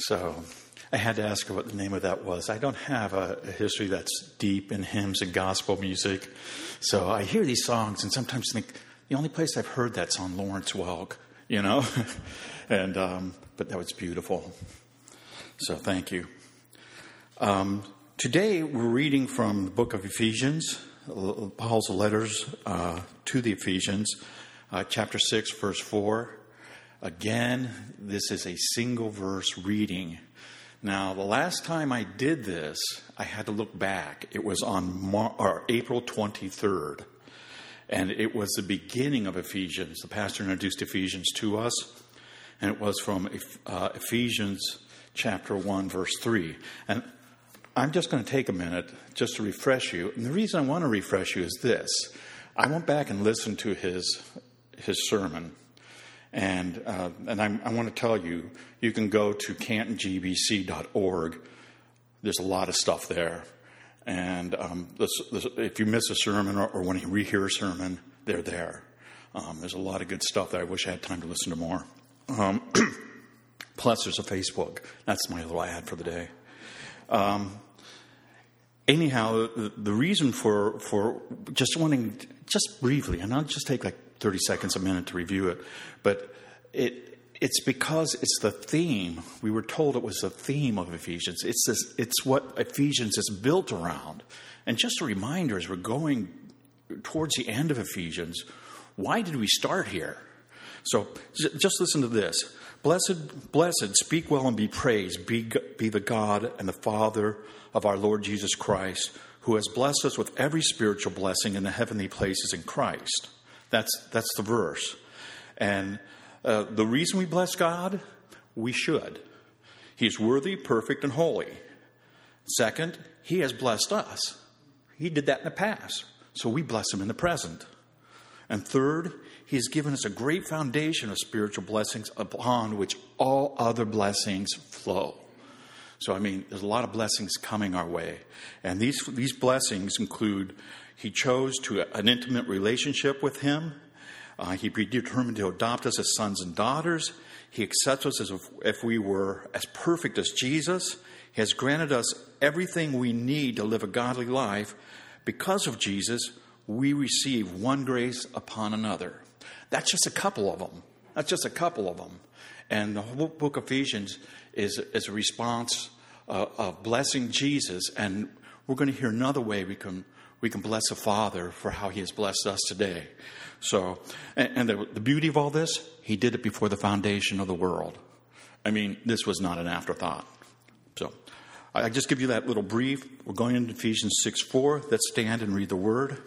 So I had to ask her what the name of that was. I don't have a history that's deep in hymns and gospel music. So I hear these songs and sometimes think, the only place I've heard that's on Lawrence Welk, you know? And but that was beautiful. So thank you. Today we're reading from the book of Ephesians, Paul's letters to the Ephesians, chapter 6, verse 4. Again, this is a single verse reading. Now, the last time I did this, I had to look back. It was on April 23rd, and it was the beginning of Ephesians. The pastor introduced Ephesians to us, and it was from Ephesians chapter 1, verse 3. And I'm just going to take a minute just to refresh you. And the reason I want to refresh you is this. I went back and listened to his sermon. And I want to tell you, you can go to cantongbc.org. There's a lot of stuff there. And if you miss a sermon or want to rehear a sermon, they're there. There's a lot of good stuff that I wish I had time to listen to more. Plus, there's a Facebook. That's my little ad for the day. Anyhow, the reason for just wanting, just briefly, and I'll just take like 30 seconds, a minute to review it, but it's because it's the theme. We were told it was the theme of Ephesians. It's what Ephesians is built around. And just a reminder, as we're going towards the end of Ephesians, why did we start here? So just listen to this. Blessed, speak well and be praised, be the God and the Father of our Lord Jesus Christ, who has blessed us with every spiritual blessing in the heavenly places in Christ. That's the verse. And the reason we bless God, we should. He's worthy, perfect, and holy. Second, He has blessed us. He did that in the past, so we bless Him in the present. And third, He has given us a great foundation of spiritual blessings upon which all other blessings flow. So, I mean, there's a lot of blessings coming our way. And these blessings include He chose an intimate relationship with Him. He predetermined to adopt us as sons and daughters. He accepts us as if we were as perfect as Jesus. He has granted us everything we need to live a godly life. Because of Jesus, we receive one grace upon another. That's just a couple of them. And the whole book of Ephesians is a response of blessing Jesus. And we're going to hear another way we can bless the Father for how He has blessed us today. So, and the beauty of all this, He did it before the foundation of the world. I mean, this was not an afterthought. So, I just give you that little brief. We're going into Ephesians 6:4. Let's stand and read the Word.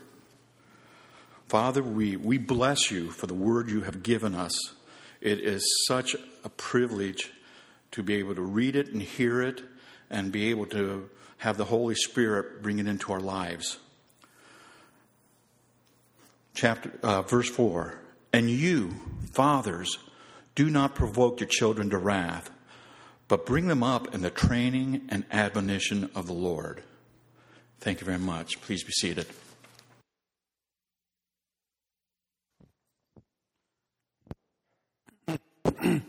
Father, we bless You for the Word You have given us. It is such a privilege to be able to read it and hear it and be able to have the Holy Spirit bring it into our lives. Verse 4, and you, fathers, do not provoke your children to wrath, but bring them up in the training and admonition of the Lord. Thank you very much. Please be seated. Well,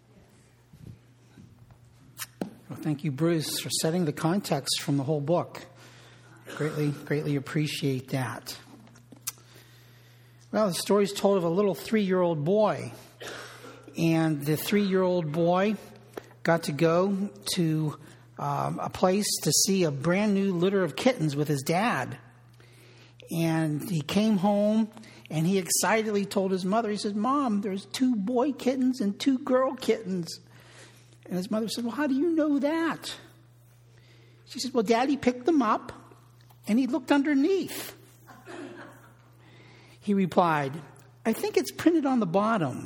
thank you, Bruce, for setting the context from the whole book. Greatly appreciate that. Well, the story is told of a little 3-year-old boy. And the 3-year-old boy got to go to a place to see a brand new litter of kittens with his dad. And he came home and he excitedly told his mother, he said, Mom, there's 2 boy kittens and 2 girl kittens. And his mother said, well, how do you know that? She said, well, Daddy picked them up and he looked underneath. He replied, I think it's printed on the bottom.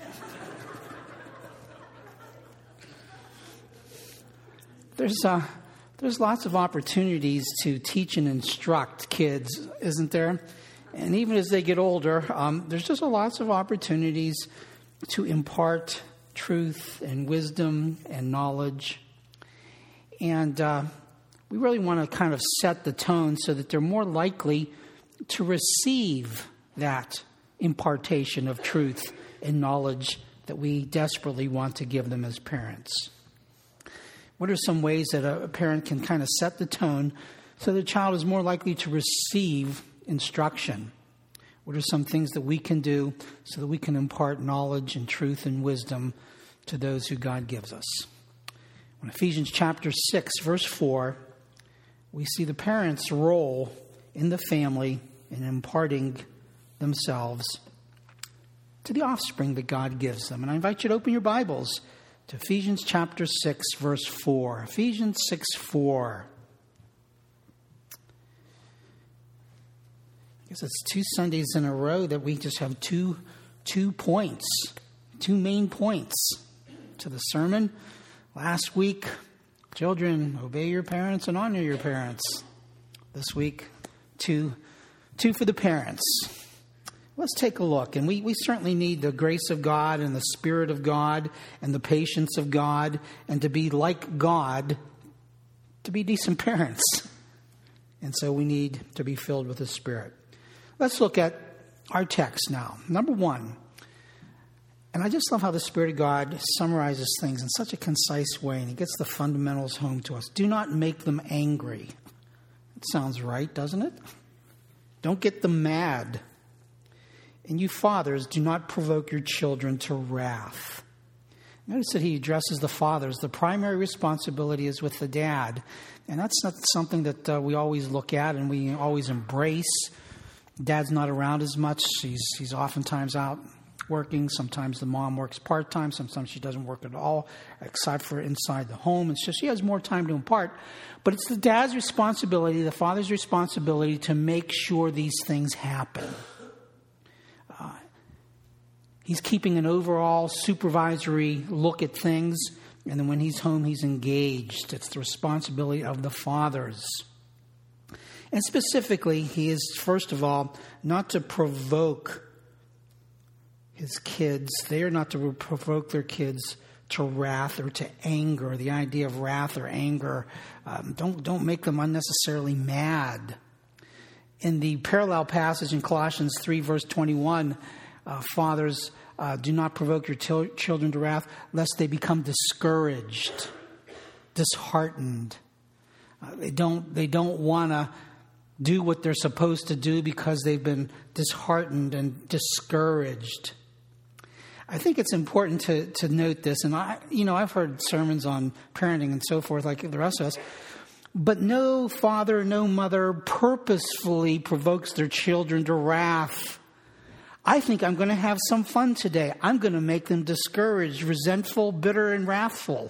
There's lots of opportunities to teach and instruct kids, isn't there? And even as they get older, there's just lots of opportunities to impart truth and wisdom and knowledge. And we really want to kind of set the tone so that they're more likely to receive that impartation of truth and knowledge that we desperately want to give them as parents. What are some ways that a parent can kind of set the tone so the child is more likely to receive instruction? What are some things that we can do so that we can impart knowledge and truth and wisdom to those who God gives us? In Ephesians chapter 6, verse 4, we see the parents' role in the family in imparting themselves to the offspring that God gives them. And I invite you to open your Bibles to Ephesians chapter 6, verse 4. Ephesians 6, 4. I guess it's 2 Sundays in a row that we just have two points, 2 main points to the sermon. Last week, children, obey your parents and honor your parents. This week, two for the parents. Let's take a look. And we certainly need the grace of God and the Spirit of God and the patience of God and to be like God to be decent parents. And so we need to be filled with the Spirit. Let's look at our text now. Number 1. And I just love how the Spirit of God summarizes things in such a concise way, and He gets the fundamentals home to us. Do not make them angry. It sounds right, doesn't it? Don't get them mad. And you fathers, do not provoke your children to wrath. Notice that He addresses the fathers. The primary responsibility is with the dad. And that's not something that we always look at and we always embrace. Dad's not around as much. He's oftentimes out working. Sometimes the mom works part-time. Sometimes she doesn't work at all, except for inside the home. It's just she has more time to impart. But it's the dad's responsibility, the father's responsibility to make sure these things happen. He's keeping an overall supervisory look at things. And then when he's home, he's engaged. It's the responsibility of the fathers. And specifically, he is, first of all, not to provoke his kids. They are not to provoke their kids to wrath or to anger. The idea of wrath or anger, don't make them unnecessarily mad. In the parallel passage in Colossians 3, verse 21, fathers, do not provoke your children to wrath, lest they become discouraged, disheartened. They don't want to do what they're supposed to do because they've been disheartened and discouraged. I think it's important to note this, and I've heard sermons on parenting and so forth, like the rest of us. But no father, no mother purposefully provokes their children to wrath. I think I'm going to have some fun today. I'm going to make them discouraged, resentful, bitter, and wrathful.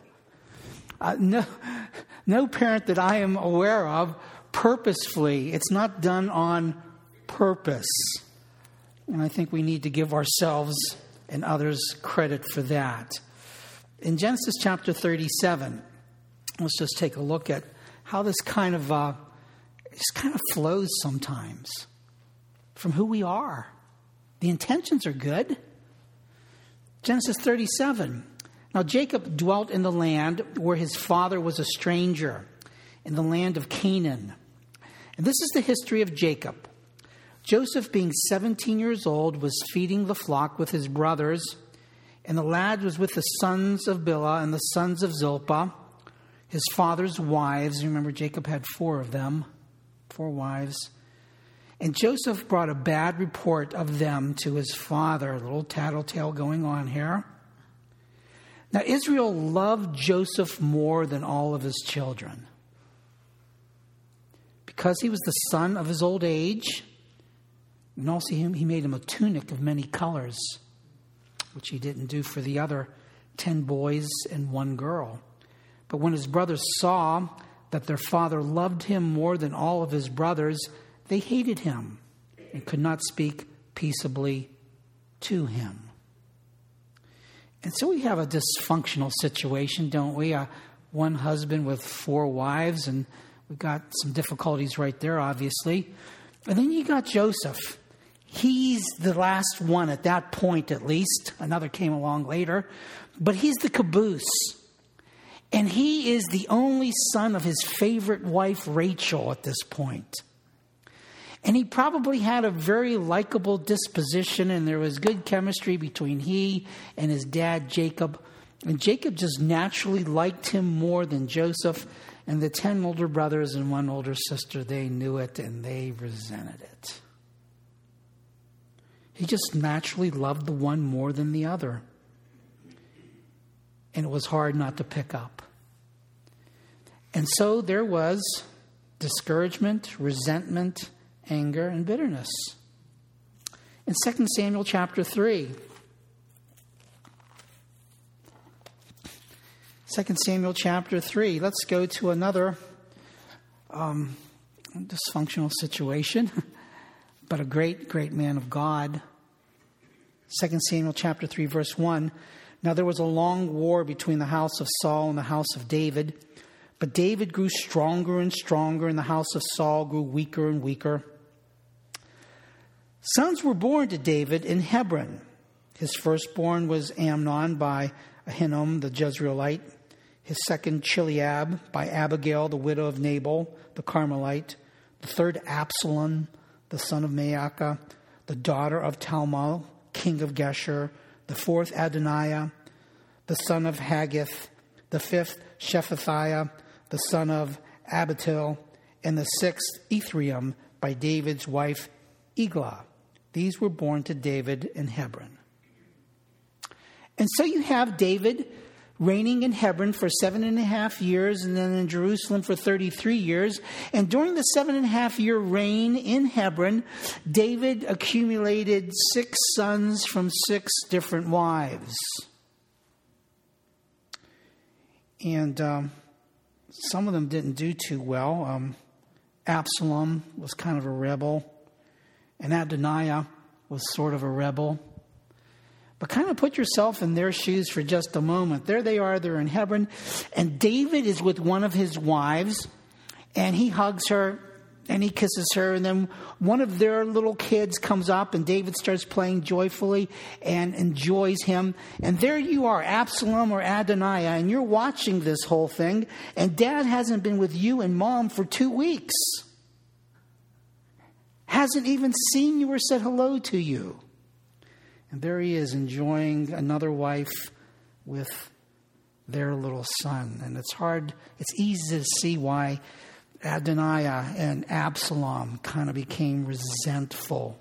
No parent that I am aware of purposefully. It's not done on purpose. And I think we need to give ourselves and others credit for that. In Genesis chapter 37, let's just take a look at how this kind of flows sometimes from who we are. The intentions are good. Genesis 37. Now Jacob dwelt in the land where his father was a stranger, in the land of Canaan. And this is the history of Jacob. Joseph, being 17 years old, was feeding the flock with his brothers, and the lad was with the sons of Bilhah and the sons of Zilpah, his father's wives. Remember, Jacob had 4 of them, 4 wives. And Joseph brought a bad report of them to his father. A little tattletale going on here. Now, Israel loved Joseph more than all of his children. Because he was the son of his old age, and also he made him a tunic of many colors, which he didn't do for the other 10 boys and 1 girl. But when his brothers saw that their father loved him more than all of his brothers, they hated him and could not speak peaceably to him. And so we have a dysfunctional situation, don't we? One husband with 4 wives, and we've got some difficulties right there, obviously. And then you got Joseph. He's the last one at that point, at least. Another came along later. But he's the caboose. And he is the only son of his favorite wife, Rachel, at this point. And he probably had a very likable disposition, and there was good chemistry between he and his dad, Jacob. And Jacob just naturally liked him more than Joseph. And the 10 older brothers and 1 older sister, they knew it and they resented it. He just naturally loved the one more than the other. And it was hard not to pick up. And so there was discouragement, resentment, anger, and bitterness. In 2 Samuel chapter 3, 2 Samuel chapter 3, let's go to another dysfunctional situation, but a great, great man of God. 2 Samuel chapter 3, verse 1. Now there was a long war between the house of Saul and the house of David. But David grew stronger and stronger, and the house of Saul grew weaker and weaker. Sons were born to David in Hebron. His firstborn was Amnon by Ahinoam the Jezreelite. His second, Chileab, by Abigail, the widow of Nabal, the Carmelite. The third, Absalom, the son of Maacah, the daughter of Talmai, king of Geshur. The fourth, Adoniah, the son of Haggith. The fifth, Shephatiah, the son of Abital. And the sixth, Ephraim, by David's wife, Eglah. These were born to David in Hebron. And so you have David reigning in Hebron for 7.5 years, and then in Jerusalem for 33 years. And during the 7.5-year reign in Hebron, David accumulated 6 sons from 6 different wives. And some of them didn't do too well. Absalom was kind of a rebel, and Adoniah was sort of a rebel. But kind of put yourself in their shoes for just a moment. There they are, they're in Hebron, and David is with one of his wives, and he hugs her, and he kisses her, and then one of their little kids comes up, and David starts playing joyfully and enjoys him. And there you are, Absalom or Adoniah, and you're watching this whole thing, and Dad hasn't been with you and Mom for 2 weeks. Hasn't even seen you or said hello to you. And there he is enjoying another wife with their little son. And it's easy to see why Adoniah and Absalom kind of became resentful.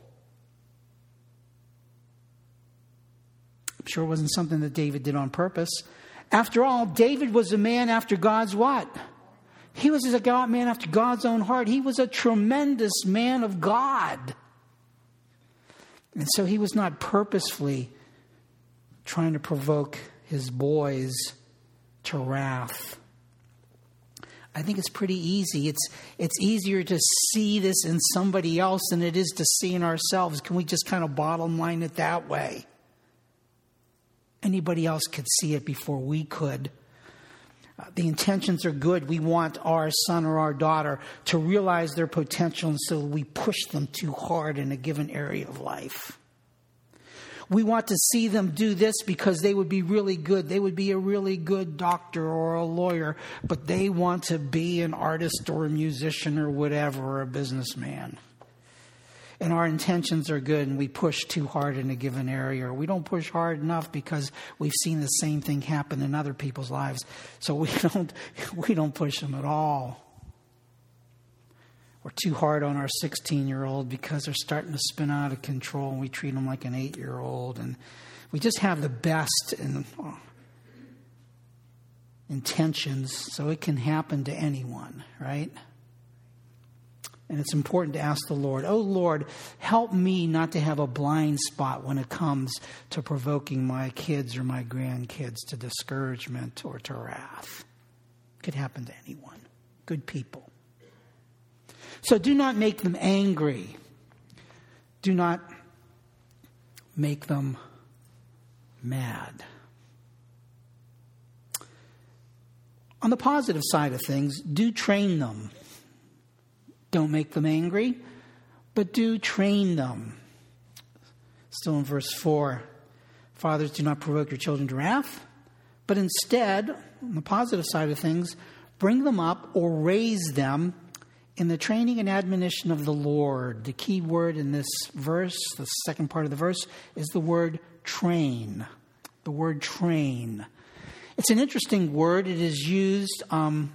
I'm sure it wasn't something that David did on purpose. After all, David was a man after God's what? He was a man after God's own heart. He was a tremendous man of God. And so he was not purposefully trying to provoke his boys to wrath. I think it's pretty easy. It's easier to see this in somebody else than it is to see in ourselves. Can we just kind of bottom line it that way? Anybody else could see it before we could. The intentions are good. We want our son or our daughter to realize their potential, and so we push them too hard in a given area of life. We want to see them do this because they would be really good. They would be a really good doctor or a lawyer, but they want to be an artist or a musician or whatever, or a businessman. And our intentions are good, and we push too hard in a given area, or we don't push hard enough because we've seen the same thing happen in other people's lives. So we don't push them at all. We're too hard on our 16-year-old because they're starting to spin out of control, and we treat them like an 8-year-old. And we just have the best intentions, so it can happen to anyone, right? And it's important to ask the Lord, oh Lord, help me not to have a blind spot when it comes to provoking my kids or my grandkids to discouragement or to wrath. It could happen to anyone. Good people. So do not make them angry. Do not make them mad. On the positive side of things, do train them. Don't make them angry, but do train them. Still in verse 4, fathers, do not provoke your children to wrath, but instead, on the positive side of things, bring them up or raise them in the training and admonition of the Lord. The key word in this verse, the second part of the verse, is the word train. The word train. It's an interesting word. It is used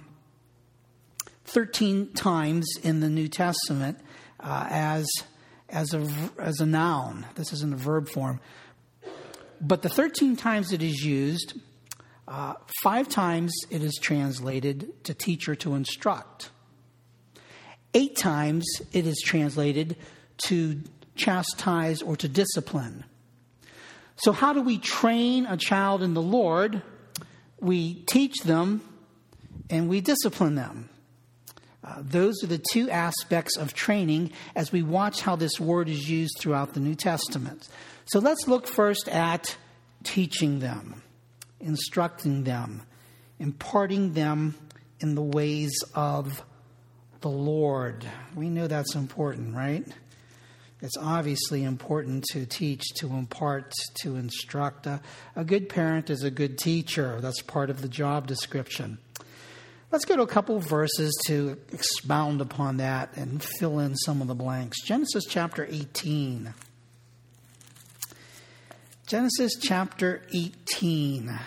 13 times in the New Testament as a noun. This is in the verb form. But the 13 times it is used, 5 times it is translated to teach or to instruct. 8 times it is translated to chastise or to discipline. So how do we train a child in the Lord? We teach them and we discipline them. Those are the 2 aspects of training as we watch how this word is used throughout the New Testament. So let's look first at teaching them, instructing them, imparting them in the ways of the Lord. We know that's important, right? It's obviously important to teach, to impart, to instruct. A good parent is a good teacher. That's part of the job description. Let's go to a couple of verses to expound upon that and fill in some of the blanks. Genesis chapter 18. Genesis chapter 18.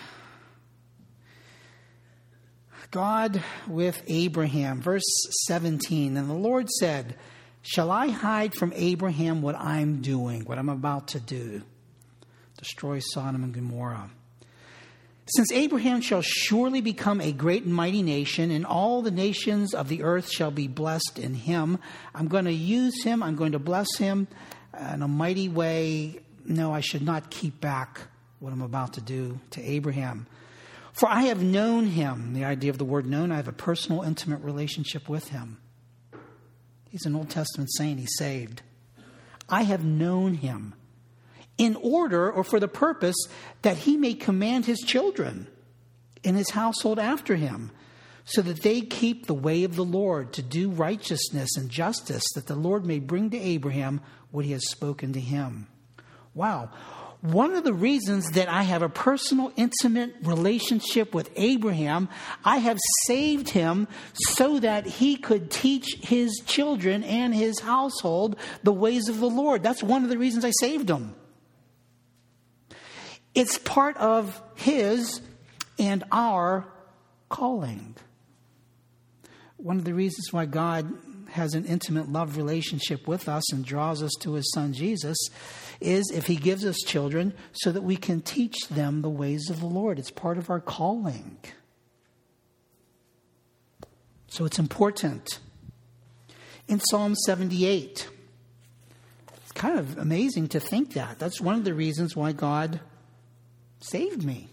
God with Abraham, verse 17. And the Lord said, shall I hide from Abraham what I'm doing, what I'm about to do? Destroy Sodom and Gomorrah. Since Abraham shall surely become a great and mighty nation, and all the nations of the earth shall be blessed in him. I'm going to use him. I'm going to bless him in a mighty way. No, I should not keep back what I'm about to do to Abraham. For I have known him. The idea of the word known, I have a personal, intimate relationship with him. He's an Old Testament saint. He's saved. I have known him in order or for the purpose that he may command his children in his household after him, so that they keep the way of the Lord to do righteousness and justice, that the Lord may bring to Abraham what he has spoken to him. Wow. One of the reasons that I have a personal, intimate relationship with Abraham, I have saved him so that he could teach his children and his household the ways of the Lord. That's one of the reasons I saved him. It's part of his and our calling. One of the reasons why God has an intimate love relationship with us and draws us to his son Jesus is if he gives us children so that we can teach them the ways of the Lord. It's part of our calling. So it's important. In Psalm 78, it's kind of amazing to think that. That's one of the reasons why God saved me.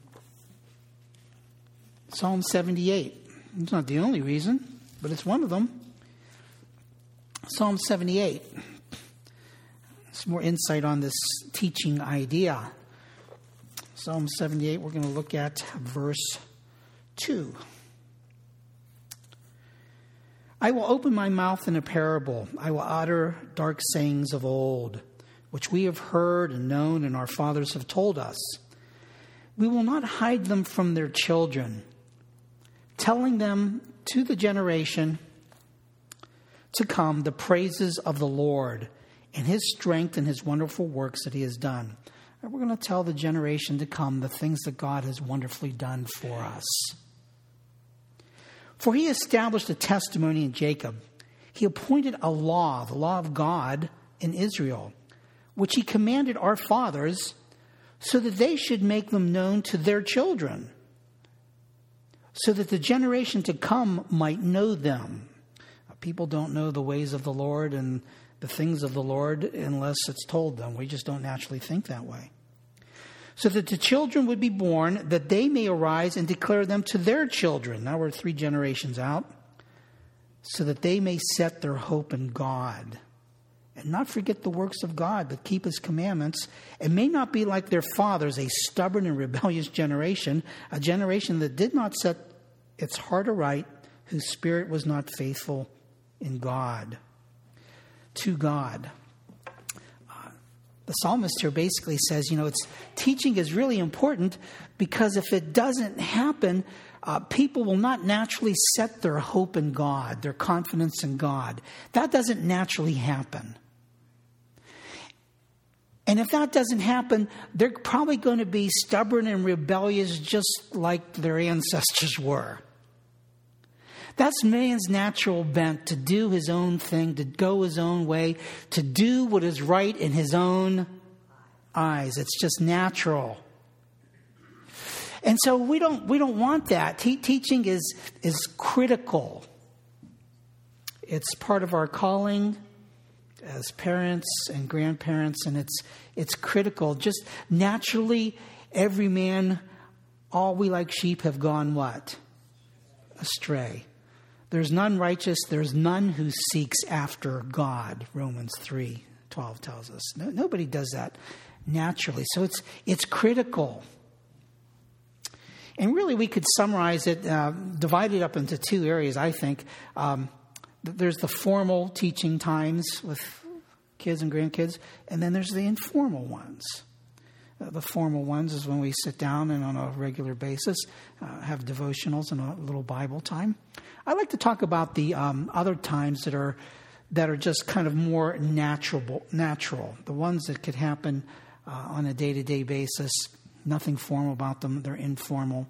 Psalm 78. It's not the only reason, but it's one of them. Psalm 78. Some more insight on this teaching idea. Psalm 78, we're going to look at verse 2. I will open my mouth in a parable. I will utter dark sayings of old, which we have heard and known and our fathers have told us. We will not hide them from their children, telling them to the generation to come the praises of the Lord and his strength and his wonderful works that he has done. And we're going to tell the generation to come the things that God has wonderfully done for us. For he established a testimony in Jacob. He appointed a law, the law of God in Israel, which he commanded our fathers so that they should make them known to their children, so that the generation to come might know them. People don't know the ways of the Lord and the things of the Lord unless it's told them. We just don't naturally think that way. So that the children would be born, that they may arise and declare them to their children. Now we're 3 generations out. So that they may set their hope in God and not forget the works of God, but keep his commandments, and may not be like their fathers, a stubborn and rebellious generation, a generation that did not set its heart aright, whose spirit was not faithful in God, to God. The psalmist here basically says, it's teaching is really important because if it doesn't happen, people will not naturally set their hope in God, their confidence in God. That doesn't naturally happen. And if that doesn't happen, they're probably going to be stubborn and rebellious just like their ancestors were. That's man's natural bent, to do his own thing, to go his own way, to do what is right in his own eyes. It's just natural. And so we don't want that. Teaching is critical. It's part of our calling as parents and grandparents, and it's critical. Just naturally, every man, all we like sheep have gone what? Astray. There's none righteous, there's none who seeks after God, Romans 3:12 tells us. Nobody does that naturally. So it's critical. And really we could summarize it, divide it up into two areas, I think. There's the formal teaching times with kids and grandkids, and then there's the informal ones. The formal ones is when we sit down and on a regular basis have devotionals and a little Bible time. I like to talk about the other times that are just kind of more natural, the ones that could happen on a day-to-day basis. Nothing formal about them. They're informal.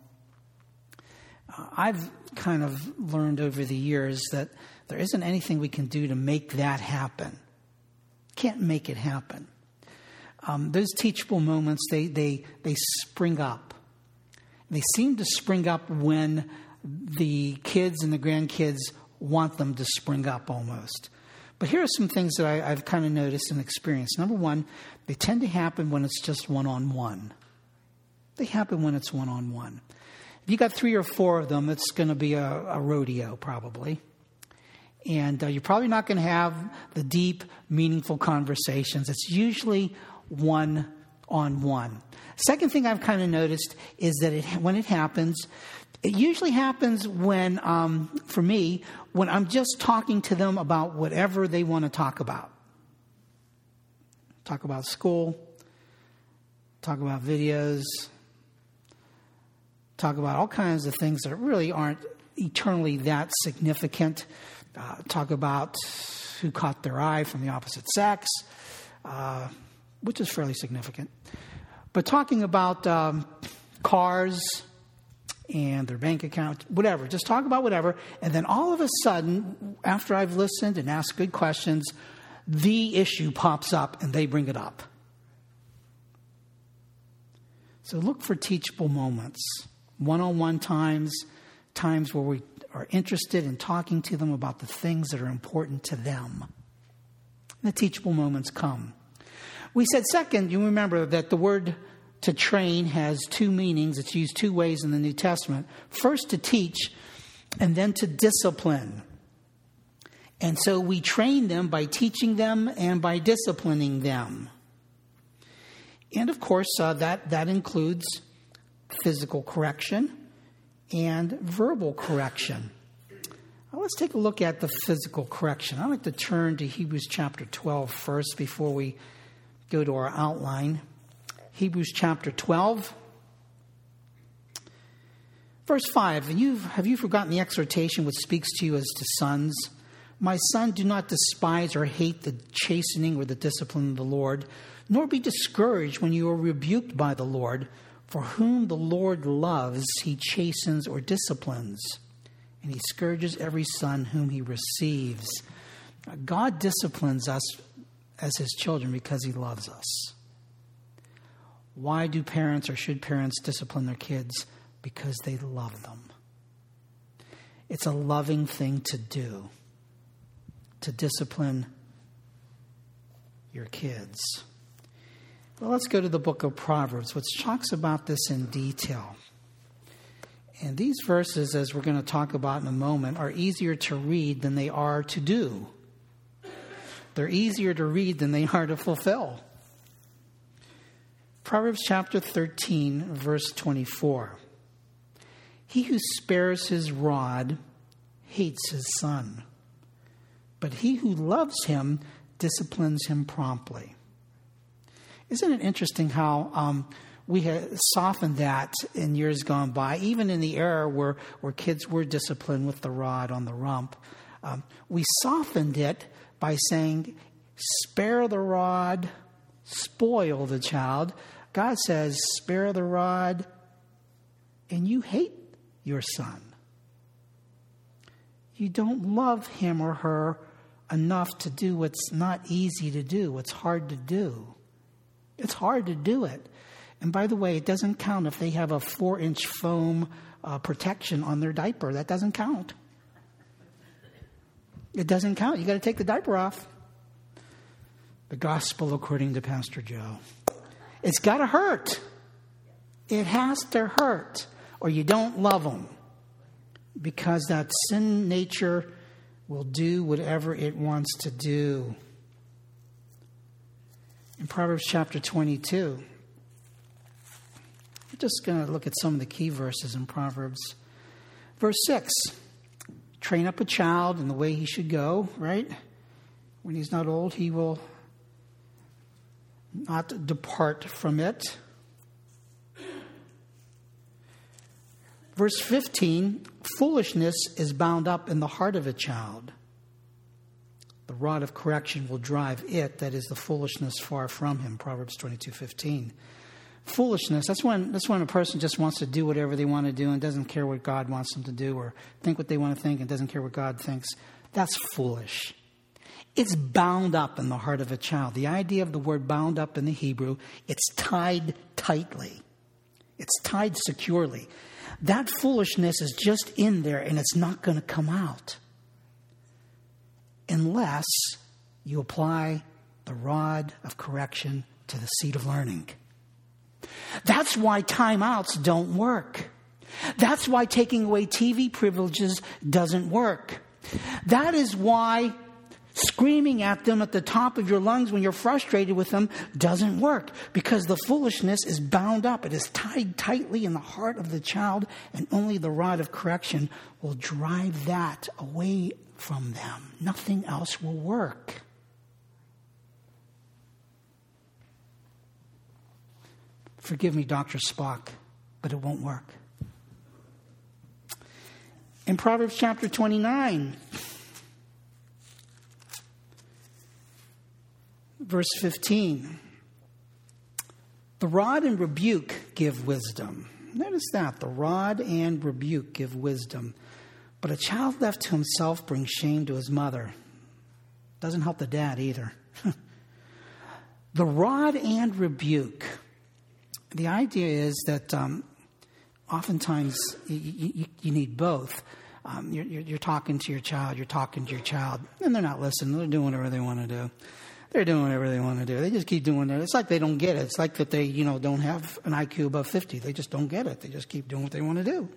I've kind of learned over the years that there isn't anything we can do to make that happen. Can't make it happen. Those teachable moments, they spring up. They seem to spring up when the kids and the grandkids want them to spring up almost. But here are some things that I've kind of noticed and experienced. Number one, they tend to happen when it's just one-on-one. They happen when it's one-on-one. If you got 3 or 4 of them, it's going to be a rodeo probably. And you're probably not going to have the deep, meaningful conversations. It's usually one-on-one. Second thing I've kind of noticed is that when it happens, it usually happens when, for me, when I'm just talking to them about whatever they want to talk about. Talk about school, talk about videos, talk about all kinds of things that really aren't eternally that significant. Talk about who caught their eye from the opposite sex, which is fairly significant. But talking about cars and their bank account, whatever, just talk about whatever. And then all of a sudden, after I've listened and asked good questions, the issue pops up and they bring it up. So look for teachable moments, one-on-one times where we are interested in talking to them about the things that are important to them. The teachable moments come. We said second, you remember that the word to train has 2 meanings. It's used 2 ways in the New Testament. First to teach, and then to discipline. And so we train them by teaching them and by disciplining them. And of course, that includes physical correction and verbal correction. Now, let's take a look at the physical correction. I'd like to turn to Hebrews chapter 12 first before we go to our outline. Hebrews chapter 12, verse 5. Have you forgotten the exhortation which speaks to you as to sons? My son, do not despise or hate the chastening or the discipline of the Lord, nor be discouraged when you are rebuked by the Lord. For whom the Lord loves, he chastens or disciplines, and he scourges every son whom he receives. God disciplines us as his children because he loves us. Why do parents or should parents discipline their kids? Because they love them. It's a loving thing to do, to discipline your kids. Well, let's go to the book of Proverbs, which talks about this in detail. And these verses, as we're going to talk about in a moment, are easier to read than they are to do. They're easier to read than they are to fulfill. Proverbs chapter 13, verse 24. He who spares his rod hates his son, but he who loves him disciplines him promptly. Isn't it interesting how we have softened that in years gone by, even in the era where kids were disciplined with the rod on the rump? We softened it by saying, spare the rod, spoil the child. God says, spare the rod, and you hate your son. You don't love him or her enough to do what's not easy to do, what's hard to do. It's hard to do it. And by the way, it doesn't count if they have a 4-inch foam protection on their diaper. That doesn't count. It doesn't count. You got to take the diaper off. The gospel according to Pastor Joe. It's got to hurt. It has to hurt, or you don't love them, because that sin nature will do whatever it wants to do. In Proverbs chapter 22, we're just going to look at some of the key verses in Proverbs. Verse 6, train up a child in the way he should go, right? When he's not old, he will not depart from it. Verse 15, foolishness is bound up in the heart of a child. The rod of correction will drive it, that is the foolishness, far from him. Proverbs 22:15. Foolishness, that's when a person just wants to do whatever they want to do and doesn't care what God wants them to do, or think what they want to think and doesn't care what God thinks. That's foolish. It's bound up in the heart of a child. The idea of the word bound up in the Hebrew, it's tied tightly. It's tied securely. That foolishness is just in there and it's not going to come out unless you apply the rod of correction to the seed of learning. That's why timeouts don't work. That's why taking away TV privileges doesn't work. That is why screaming at them at the top of your lungs when you're frustrated with them doesn't work, because the foolishness is bound up. It is tied tightly in the heart of the child, and only the rod of correction will drive that away from them. Nothing else will work. Forgive me, Dr. Spock, but it won't work. In Proverbs chapter 29, verse 15, the rod and rebuke give wisdom. Notice that, the rod and rebuke give wisdom. But a child left to himself brings shame to his mother. Doesn't help the dad either. The rod and rebuke. The idea is that oftentimes you need both. You're talking to your child, and they're not listening. They're doing whatever they want to do. They're doing whatever they want to do. They just keep doing it. It's like they don't get it. It's like that they, don't have an IQ above 50. They just don't get it. They just keep doing what they want to do.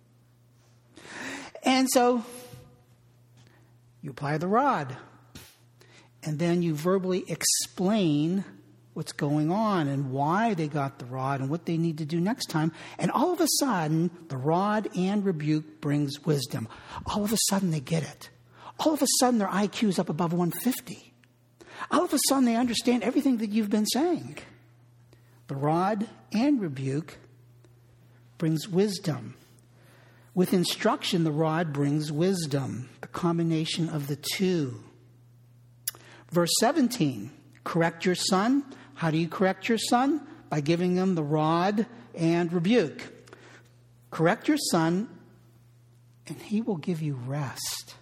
And so you apply the rod, and then you verbally explain what's going on and why they got the rod and what they need to do next time. And all of a sudden, the rod and rebuke brings wisdom. All of a sudden, they get it. All of a sudden, their IQ is up above 150. All of a sudden, they understand everything that you've been saying. The rod and rebuke brings wisdom. With instruction, the rod brings wisdom, the combination of the two. Verse 17, correct your son. How do you correct your son? By giving them the rod and rebuke. Correct your son, and he will give you rest.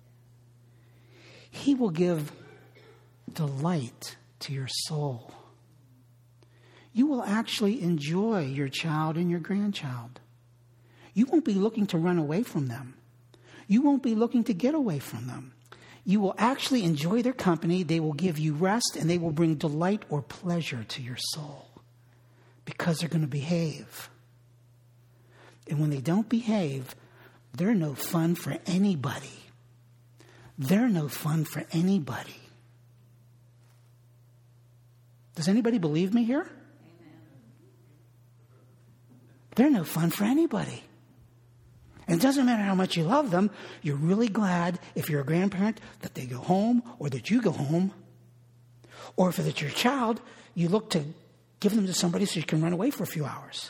He will give delight to your soul. You will actually enjoy your child and your grandchild. You won't be looking to run away from them. You won't be looking to get away from them. You will actually enjoy their company. They will give you rest, and they will bring delight or pleasure to your soul because they're going to behave. And when they don't behave, they're no fun for anybody. They're no fun for anybody. Does anybody believe me here? Amen. They're no fun for anybody. And it doesn't matter how much you love them, you're really glad, if you're a grandparent, that they go home or that you go home. Or if it's your child, you look to give them to somebody so you can run away for a few hours.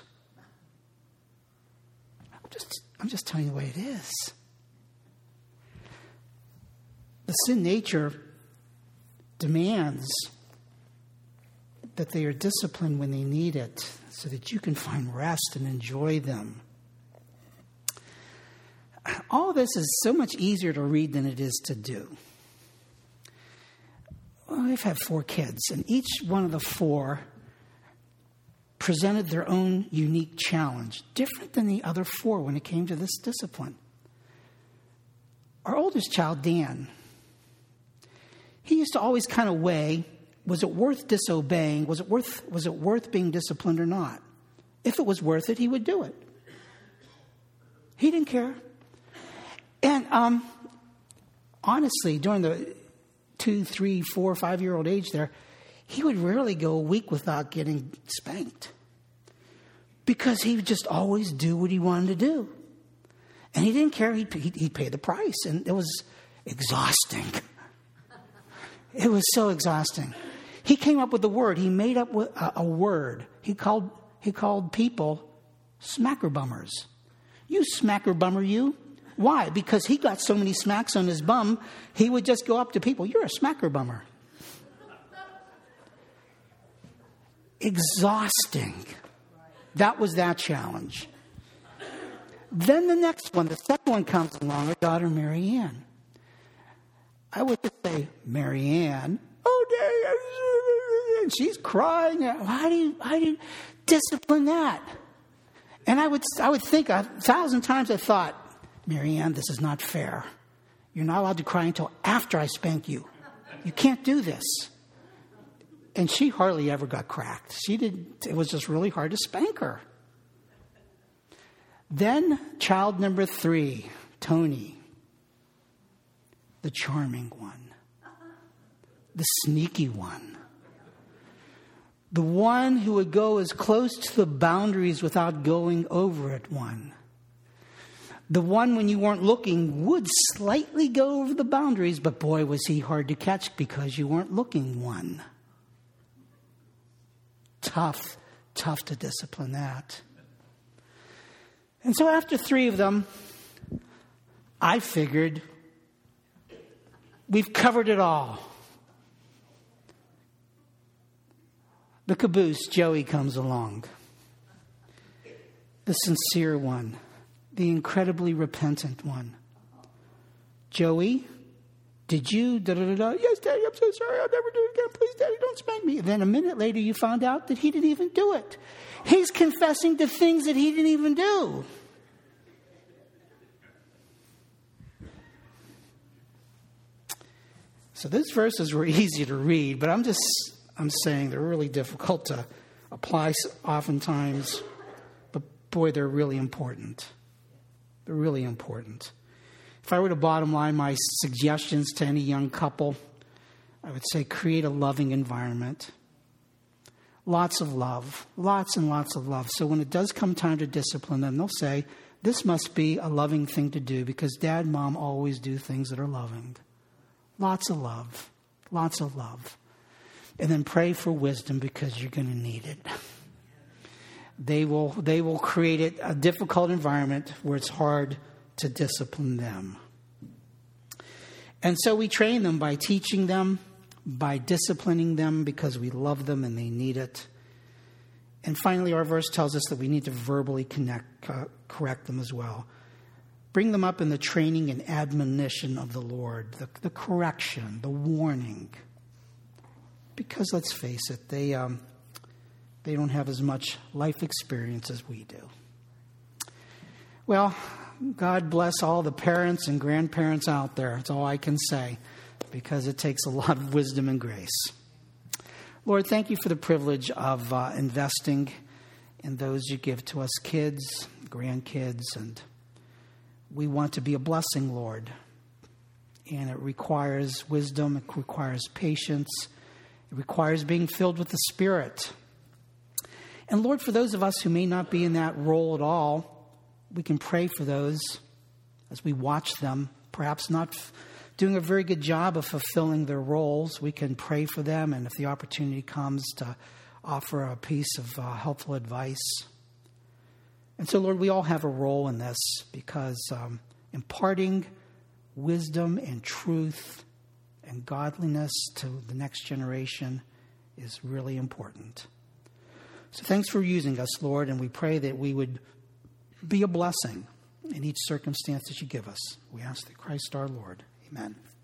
I'm just telling you the way it is. The sin nature demands that they are disciplined when they need it, so that you can find rest and enjoy them. All of this is so much easier to read than it is to do. Well, I've had 4 kids, and each one of the 4 presented their own unique challenge, different than the other 4 when it came to this discipline. Our oldest child, Dan, he used to always kind of weigh, was it worth disobeying? Was it worth being disciplined or not? If it was worth it, he would do it. He didn't care. And honestly, during the 2, 3, 4, 5-year-old age there, he would rarely go a week without getting spanked, because he would just always do what he wanted to do. And he didn't care. He'd pay the price. And it was exhausting. It was so exhausting. He came up with a word. He made up a word. He called people smacker bummers. You smacker bummer, you. Why? Because he got so many smacks on his bum, he would just go up to people. You're a smacker bummer. Exhausting. That was that challenge. Then the next one, the second one comes along, our daughter Marianne. I would just say, Marianne, oh, and she's crying. How do you discipline that? And I would think 1,000 times. I thought, Marianne, this is not fair. You're not allowed to cry until after I spank you. You can't do this. And she hardly ever got cracked. It was just really hard to spank her. Then child number 3, Tony, the charming one, the sneaky one, the one who would go as close to the boundaries without going over it one. The one, when you weren't looking, would slightly go over the boundaries, but boy, was he hard to catch because you weren't looking one. Tough to discipline that. And so after 3 of them, I figured we've covered it all. The caboose, Joey, comes along. The sincere one. The incredibly repentant one. Joey, did you Yes, Daddy, I'm so sorry. I'll never do it again. Please, Daddy, don't spank me. Then a minute later, you found out that he didn't even do it. He's confessing to things that he didn't even do. So those verses were easy to read, but I'm saying they're really difficult to apply oftentimes. But boy, they're really important. They're really important. If I were to bottom line my suggestions to any young couple, I would say create a loving environment. Lots of love. Lots and lots of love. So when it does come time to discipline them, they'll say, this must be a loving thing to do because Dad and Mom always do things that are loving. Lots of love. Lots of love. And then pray for wisdom because you're going to need it. They will create a difficult environment where it's hard to discipline them. And so we train them by teaching them, by disciplining them because we love them and they need it. And finally, our verse tells us that we need to verbally correct them as well. Bring them up in the training and admonition of the Lord, the correction, the warning. Because let's face it, they don't have as much life experience as we do. Well, God bless all the parents and grandparents out there. That's all I can say, because it takes a lot of wisdom and grace. Lord, thank you for the privilege of investing in those you give to us, kids, grandkids, and we want to be a blessing, Lord. And it requires wisdom, it requires patience, it requires being filled with the Spirit. And Lord, for those of us who may not be in that role at all, we can pray for those as we watch them, perhaps not doing a very good job of fulfilling their roles. We can pray for them, and if the opportunity comes, to offer a piece of helpful advice. And so, Lord, we all have a role in this because imparting wisdom and truth and godliness to the next generation is really important. So thanks for using us, Lord, and we pray that we would be a blessing in each circumstance that you give us. We ask that Christ our Lord. Amen.